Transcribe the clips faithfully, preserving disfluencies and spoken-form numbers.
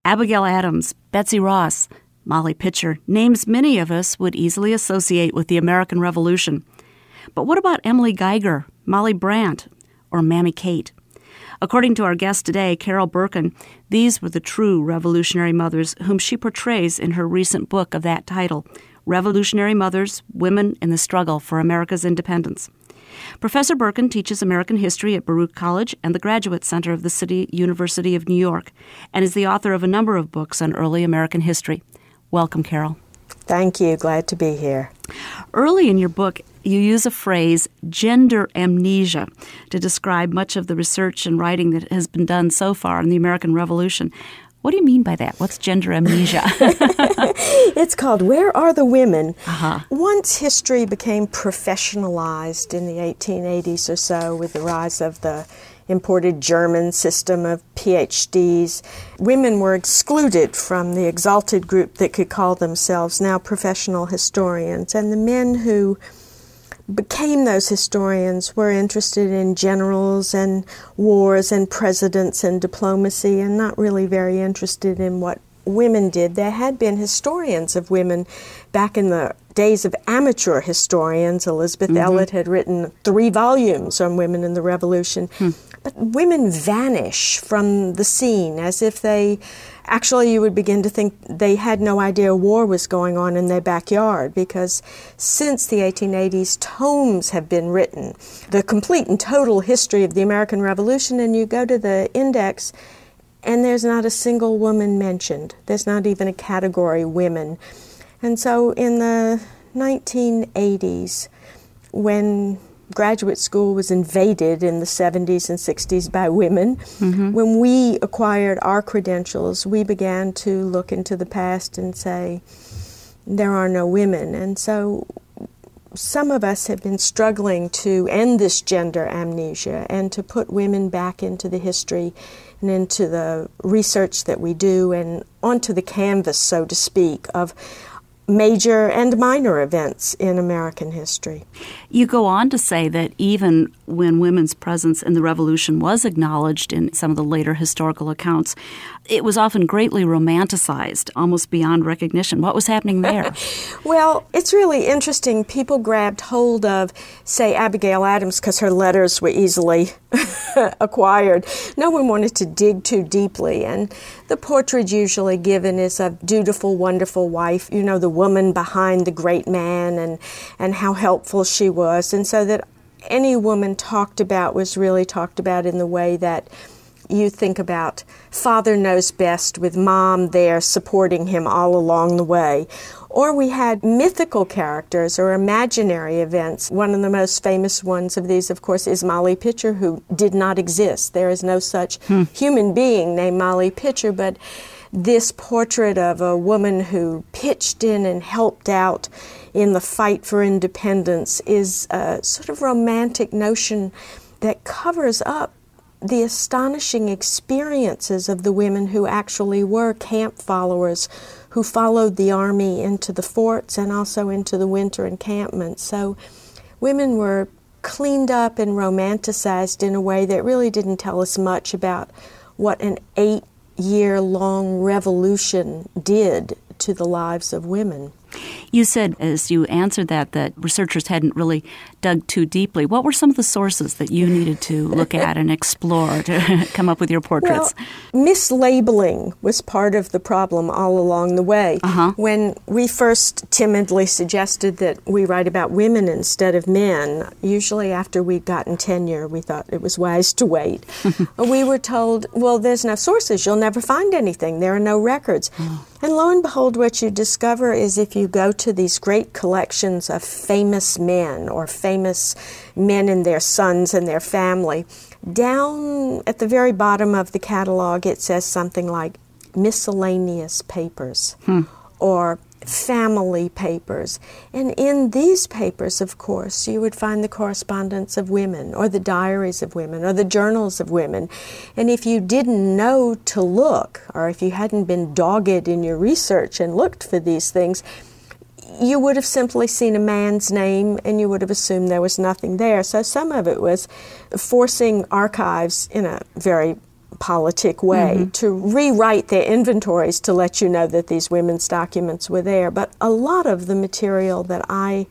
Abigail Adams, Betsy Ross, Molly Pitcher, names many of us would easily associate with the American Revolution. But what about Emily Geiger, Molly Brandt, or Mammy Kate? According to our guest today, Carol Berkin, these were the true revolutionary mothers whom she portrays in her recent book of that title, Revolutionary Mothers, Women in the Struggle for America's Independence. Professor Berkin teaches American history at Baruch College and the Graduate Center of the City University of New York, and is the author of a number of books on early American history. Welcome, Carol. Thank you. Glad to be here. Early in your book, you use a phrase, gender amnesia, to describe much of the research and writing that has been done so far in the American Revolution. What do you mean by that? What's gender amnesia? It's called Where Are the Women? Uh-huh. Once history became professionalized in the eighteen eighties or so with the rise of the imported German system of P H Ds, women were excluded from the exalted group that could call themselves now professional historians. And the men who became those historians were interested in generals and wars and presidents and diplomacy, and not really very interested in what women did. There had been historians of women back in the days of amateur historians. Elizabeth mm-hmm. Elliot had written three volumes on women in the Revolution. Hmm. But women vanish from the scene as if they, actually you would begin to think they had no idea war was going on in their backyard, because since the eighteen eighties, tomes have been written, the complete and total history of the American Revolution, and you go to the index and there's not a single woman mentioned. There's not even a category women. And so in the nineteen eighties, when graduate school was invaded in the seventies and sixties by women, mm-hmm. when we acquired our credentials, we began to look into the past and say, there are no women. And so some of us have been struggling to end this gender amnesia and to put women back into the history and into the research that we do and onto the canvas, so to speak, of major and minor events in American history. You go on to say that even when women's presence in the Revolution was acknowledged in some of the later historical accounts, it was often greatly romanticized, almost beyond recognition. What was happening there? Well, it's really interesting. People grabbed hold of, say, Abigail Adams because her letters were easily acquired. No one wanted to dig too deeply, and the portrait usually given is a dutiful, wonderful wife, you know, the woman behind the great man, and, and how helpful she was. And so that any woman talked about was really talked about in the way that you think about father knows best, with mom there supporting him all along the way. Or we had mythical characters or imaginary events. One of the most famous ones of these, of course, is Molly Pitcher, who did not exist. There is no such hmm. human being named Molly Pitcher, but this portrait of a woman who pitched in and helped out in the fight for independence is a sort of romantic notion that covers up the astonishing experiences of the women who actually were camp followers, who followed the army into the forts and also into the winter encampments. So women were cleaned up and romanticized in a way that really didn't tell us much about what an eight-year-long revolution did to the lives of women. You said, as you answered that, that researchers hadn't really dug too deeply. What were some of the sources that you needed to look at and explore to come up with your portraits? Well, mislabeling was part of the problem all along the way. Uh-huh. When we first timidly suggested that we write about women instead of men, usually after we'd gotten tenure, we thought it was wise to wait. We were told, well, there's no sources. You'll never find anything. There are no records. Oh. And lo and behold, what you discover is if you go to these great collections of famous men or famous men and their sons and their family, down at the very bottom of the catalog it says something like miscellaneous papers hmm. or family papers. And in these papers, of course, you would find the correspondence of women or the diaries of women or the journals of women. And if you didn't know to look, or if you hadn't been dogged in your research and looked for these things, you would have simply seen a man's name and you would have assumed there was nothing there. So some of it was forcing archives in a very politic way mm-hmm. to rewrite their inventories to let you know that these women's documents were there. But a lot of the material that I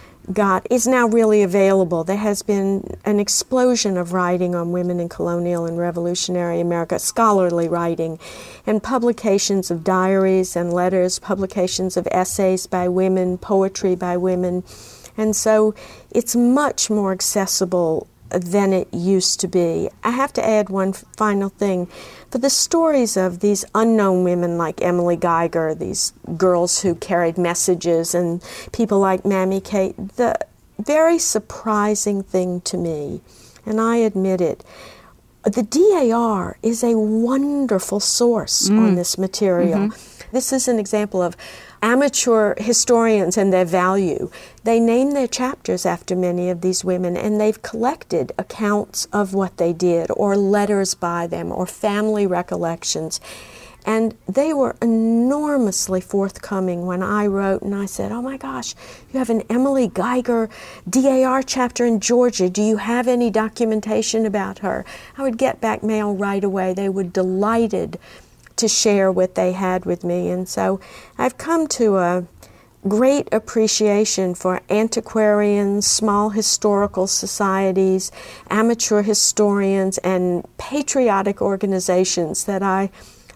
got is now really available. There has been an explosion of writing on women in colonial and revolutionary America, scholarly writing, and publications of diaries and letters, publications of essays by women, poetry by women. And so it's much more accessible than it used to be. I have to add one final thing. For the stories of these unknown women like Emily Geiger, these girls who carried messages, and people like Mammy Kate, the very surprising thing to me, and I admit it, the D A R is a wonderful source mm. on this material. Mm-hmm. This is an example of amateur historians and their value. They name their chapters after many of these women, and they've collected accounts of what they did, or letters by them, or family recollections. And they were enormously forthcoming when I wrote, and I said, oh my gosh, you have an Emily Geiger D A R chapter in Georgia. Do you have any documentation about her? I would get back mail right away. They were delighted to share what they had with me. And so I've come to a great appreciation for antiquarians, small historical societies, amateur historians, and patriotic organizations that I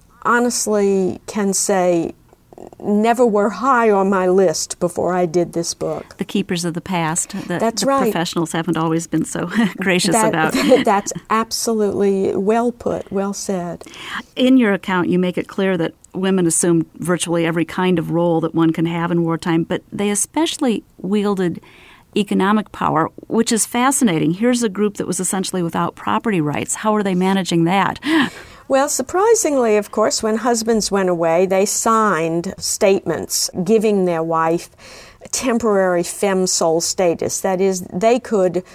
honestly can say never were high on my list before I did this book. The keepers of the past. That that's the right. Professionals haven't always been so gracious that, about. That's absolutely well put, well said. In your account, you make it clear that women assumed virtually every kind of role that one can have in wartime, but they especially wielded economic power, which is fascinating. Here's a group that was essentially without property rights. How are they managing that? Well, surprisingly, of course, when husbands went away, they signed statements giving their wife temporary femme sole status. That is, they could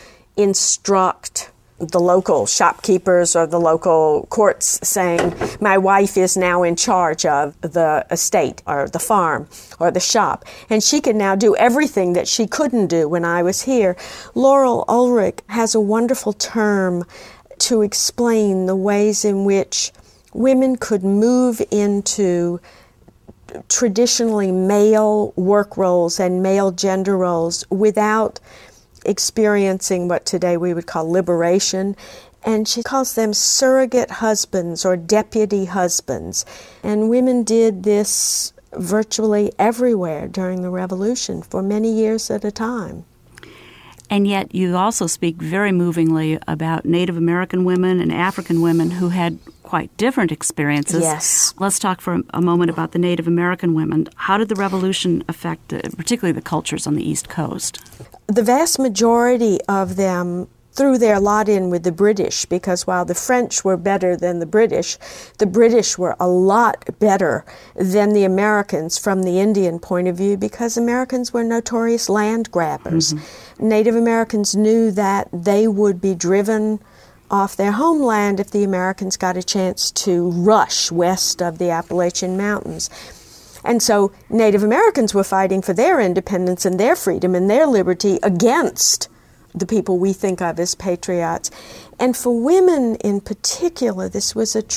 instruct the local shopkeepers or the local courts saying, my wife is now in charge of the estate or the farm or the shop, and she can now do everything that she couldn't do when I was here. Laurel Ulrich has a wonderful term to explain the ways in which women could move into traditionally male work roles and male gender roles without experiencing what today we would call liberation. And she calls them surrogate husbands or deputy husbands. And women did this virtually everywhere during the Revolution for many years at a time. And yet you also speak very movingly about Native American women and African women who had quite different experiences. Yes. Let's talk for a moment about the Native American women. How did the Revolution affect uh, particularly the cultures on the East Coast? The vast majority of them threw their lot in with the British, because while the French were better than the British, the British were a lot better than the Americans from the Indian point of view, because Americans were notorious land grabbers. Mm-hmm. Native Americans knew that they would be driven off their homeland if the Americans got a chance to rush west of the Appalachian Mountains. And so Native Americans were fighting for their independence and their freedom and their liberty against the people we think of as patriots. And for women in particular, this was a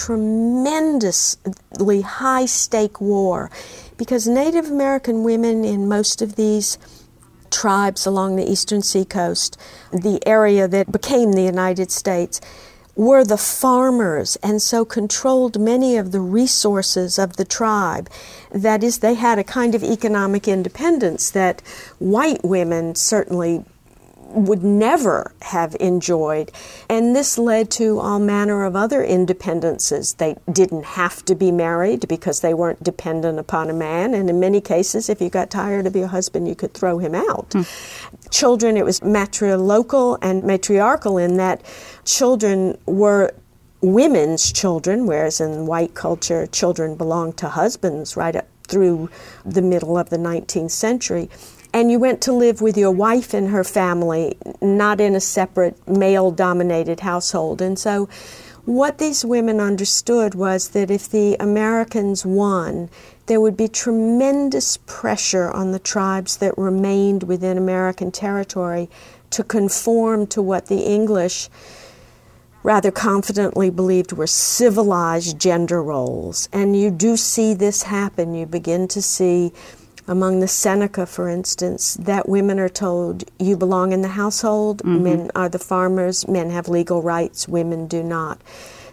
tremendously high-stake war, because Native American women in most of these tribes along the eastern seacoast, the area that became the United States, were the farmers, and so controlled many of the resources of the tribe. That is, they had a kind of economic independence that white women certainly would never have enjoyed. And this led to all manner of other independences. They didn't have to be married because they weren't dependent upon a man. And in many cases, if you got tired of your husband, you could throw him out. Hmm. Children, it was matrilocal and matriarchal in that children were women's children, whereas in white culture, children belonged to husbands right up through the middle of the nineteenth century. And you went to live with your wife and her family, not in a separate male-dominated household. And so what these women understood was that if the Americans won, there would be tremendous pressure on the tribes that remained within American territory to conform to what the English rather confidently believed were civilized gender roles. And you do see this happen. You begin to see among the Seneca, for instance, that women are told, you belong in the household, mm-hmm. men are the farmers, men have legal rights, women do not.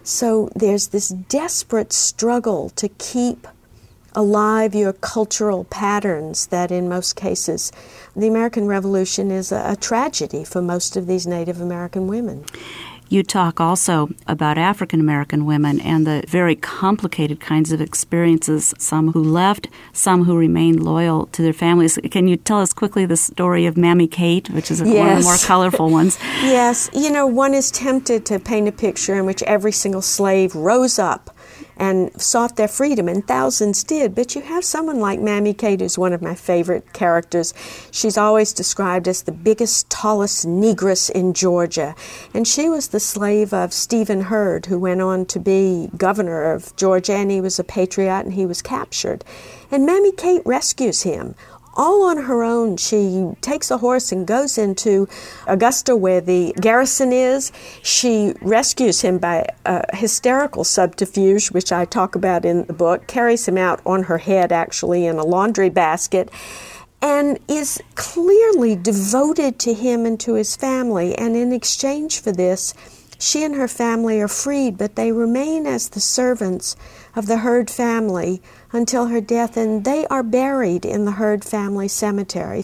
So there's this desperate struggle to keep alive your cultural patterns that in most cases, the American Revolution is a, a tragedy for most of these Native American women. You talk also about African American women and the very complicated kinds of experiences, some who left, some who remained loyal to their families. Can you tell us quickly the story of Mammy Kate, which is yes. one of the more colorful ones? Yes. You know, one is tempted to paint a picture in which every single slave rose up and sought their freedom, and thousands did. But you have someone like Mammy Kate, who's one of my favorite characters. She's always described as the biggest, tallest negress in Georgia. And she was the slave of Stephen Hurd, who went on to be governor of Georgia, and he was a patriot, and he was captured. And Mammy Kate rescues him. All on her own, she takes a horse and goes into Augusta, where the garrison is. She rescues him by a hysterical subterfuge, which I talk about in the book, carries him out on her head, actually, in a laundry basket, and is clearly devoted to him and to his family. And in exchange for this, she and her family are freed, but they remain as the servants of the Hurd family until her death, and they are buried in the Hurd family cemetery.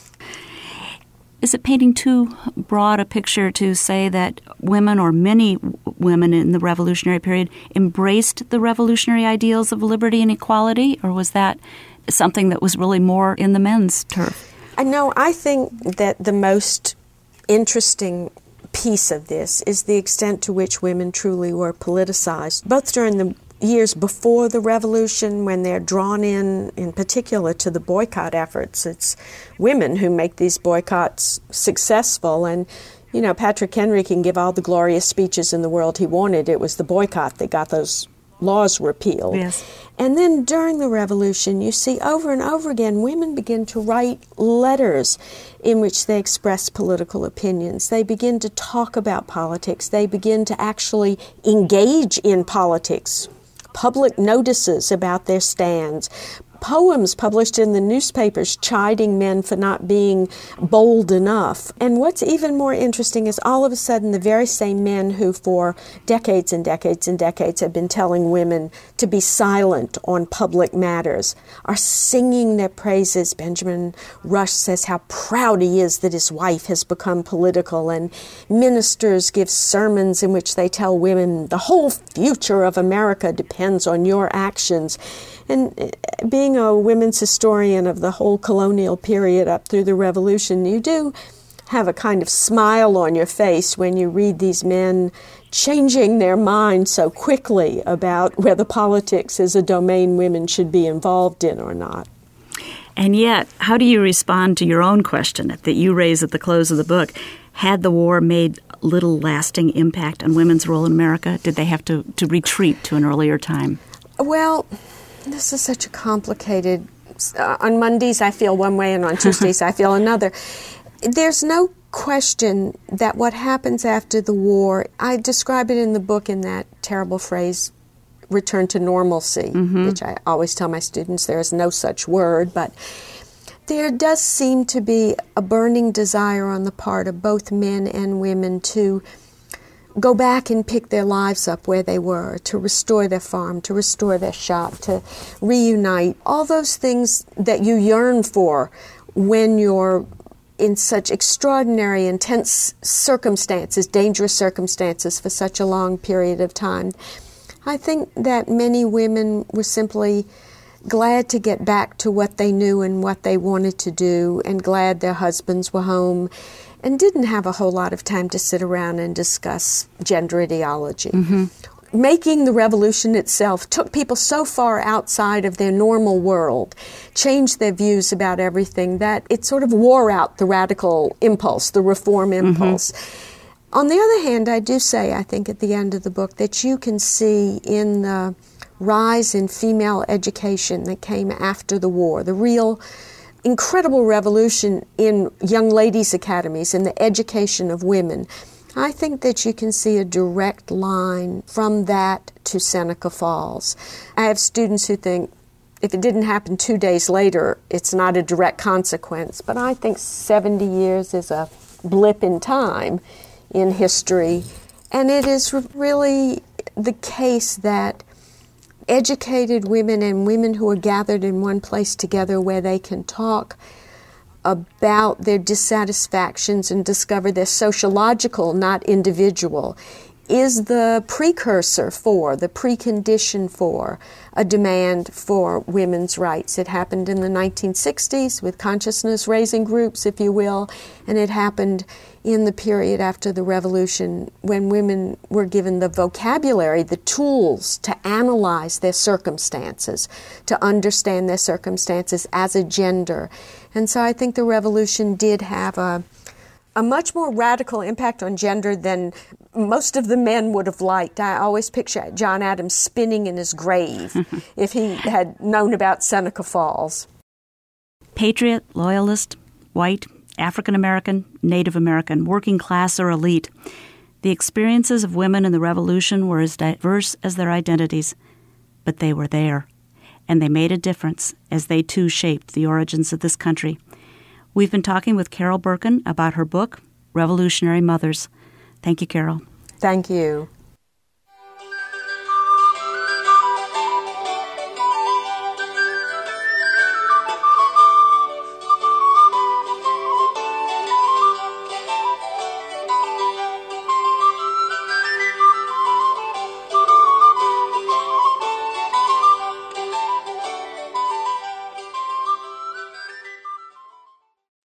Is it painting too broad a picture to say that women, or many women in the Revolutionary period, embraced the revolutionary ideals of liberty and equality, or was that something that was really more in the men's turf? I know, I think that the most interesting piece of this is the extent to which women truly were politicized, both during the years before the Revolution, when they're drawn in, in particular, to the boycott efforts. It's women who make these boycotts successful. And, you know, Patrick Henry can give all the glorious speeches in the world he wanted. It was the boycott that got those laws repealed. Yes. And then during the Revolution, you see over and over again, women begin to write letters in which they express political opinions. They begin to talk about politics. They begin to actually engage in politics. Public notices about their stands, poems published in the newspapers chiding men for not being bold enough. And what's even more interesting is all of a sudden the very same men who for decades and decades and decades have been telling women to be silent on public matters are singing their praises. Benjamin Rush says how proud he is that his wife has become political, and ministers give sermons in which they tell women the whole future of America depends on your actions. And being a women's historian of the whole colonial period up through the Revolution, you do have a kind of smile on your face when you read these men changing their minds so quickly about whether politics is a domain women should be involved in or not. And yet, how do you respond to your own question that you raise at the close of the book? Had the war made little lasting impact on women's role in America? Did they have to, to retreat to an earlier time? Well, this is such a complicated... Uh, on Mondays I feel one way and on Tuesdays I feel another. There's no question that what happens after the war, I describe it in the book in that terrible phrase, return to normalcy, mm-hmm. which I always tell my students there is no such word, but there does seem to be a burning desire on the part of both men and women to go back and pick their lives up where they were, to restore their farm, to restore their shop, to reunite. All those things that you yearn for when you're in such extraordinary, intense circumstances, dangerous circumstances for such a long period of time. I think that many women were simply glad to get back to what they knew and what they wanted to do, and glad their husbands were home, and didn't have a whole lot of time to sit around and discuss gender ideology. Mm-hmm. Making the revolution itself took people so far outside of their normal world, changed their views about everything, that it sort of wore out the radical impulse, the reform impulse. Mm-hmm. On the other hand, I do say, I think at the end of the book, that you can see in the rise in female education that came after the war, the real incredible revolution in young ladies' academies and the education of women. I think that you can see a direct line from that to Seneca Falls. I have students who think if it didn't happen two days later, it's not a direct consequence. But I think seventy years is a blip in time in history. And it is really the case that educated women and women who are gathered in one place together where they can talk about their dissatisfactions and discover they're sociological, not individual, is the precursor for, the precondition for a demand for women's rights. It happened in the nineteen sixties with consciousness-raising groups, if you will, and it happened in the period after the Revolution when women were given the vocabulary, the tools to analyze their circumstances, to understand their circumstances as a gender. And so I think the Revolution did have a a much more radical impact on gender than most of the men would have liked. I always picture John Adams spinning in his grave if he had known about Seneca Falls. Patriot, loyalist, white, African American, Native American, working class or elite. The experiences of women in the Revolution were as diverse as their identities, but they were there, and they made a difference as they too shaped the origins of this country. We've been talking with Carol Berkin about her book, Revolutionary Mothers. Thank you, Carol. Thank you.